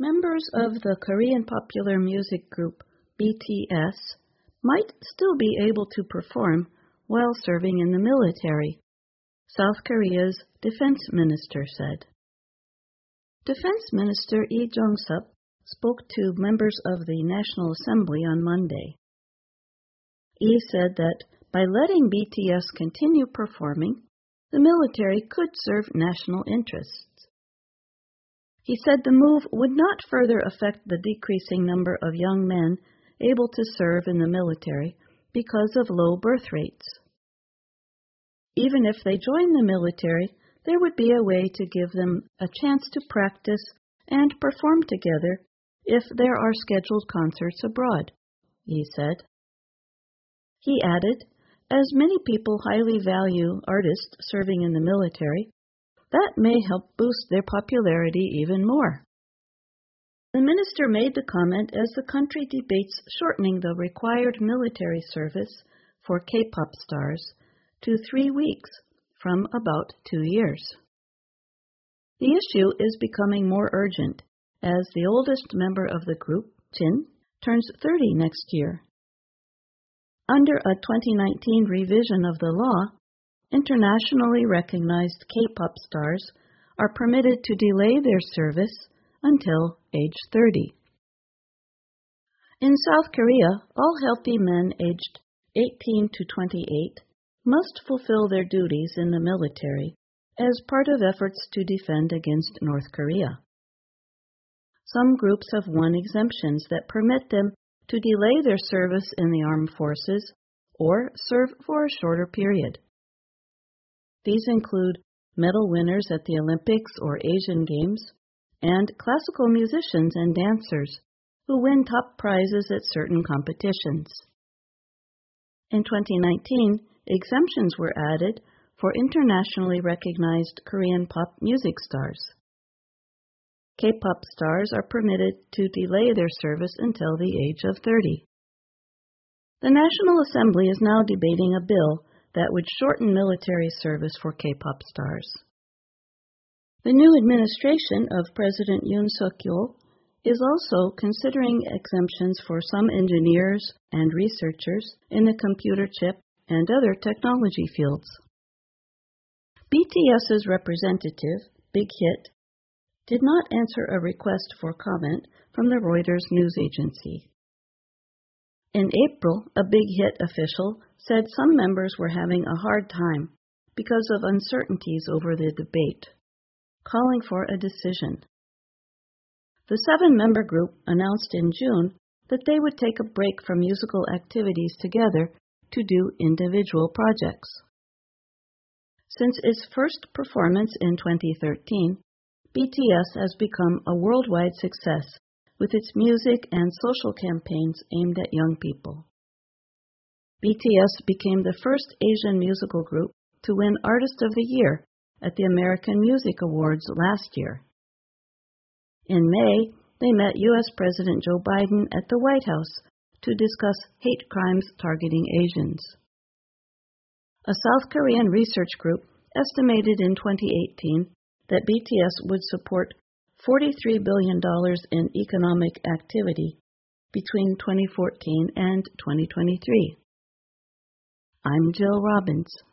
Members of the Korean popular music group BTS might still be able to perform while serving in the military, South Korea's defense minister said. Defense Minister Lee Jong-sup spoke to members of the National Assembly on Monday. Lee said that by letting BTS continue performing, the military could serve national interests. He said the move would not further affect the decreasing number of young men able to serve in the military because of low birth rates. Even if they join the military, there would be a way to give them a chance to practice and perform together if there are scheduled concerts abroad, he said. He added, as many people highly value artists serving in the military, that may help boost their popularity even more. The minister made the comment as the country debates shortening the required military service for K-pop stars to 3 weeks from about 2 years. The issue is becoming more urgent as the oldest member of the group, Jin, turns 30 next year. Under a 2019 revision of the law, internationally recognized K-pop stars are permitted to delay their service until age 30. In South Korea, all healthy men aged 18 to 28 must fulfill their duties in the military as part of efforts to defend against North Korea. Some groups have won exemptions that permit them to delay their service in the armed forces or serve for a shorter period. These include medal winners at the Olympics or Asian Games, and classical musicians and dancers who win top prizes at certain competitions. In 2019, exemptions were added for internationally recognized Korean pop music stars. K-pop stars are permitted to delay their service until the age of 30. The National Assembly is now debating a bill that would shorten military service for K-pop stars. The new administration of President Yoon Suk-yeol is also considering exemptions for some engineers and researchers in the computer chip and other technology fields. BTS's representative, Big Hit, did not answer a request for comment from the Reuters news agency. In April, a Big Hit official said some members were having a hard time because of uncertainties over the debate, calling for a decision. The 7-member group announced in June that they would take a break from musical activities together to do individual projects. Since its first performance in 2013, BTS has become a worldwide success with its music and social campaigns aimed at young people. BTS became the first Asian musical group to win Artist of the Year at the American Music Awards last year. In May, they met U.S. President Joe Biden at the White House to discuss hate crimes targeting Asians. A South Korean research group estimated in 2018 that BTS would support $43 billion in economic activity between 2014 and 2023. I'm Jill Robbins.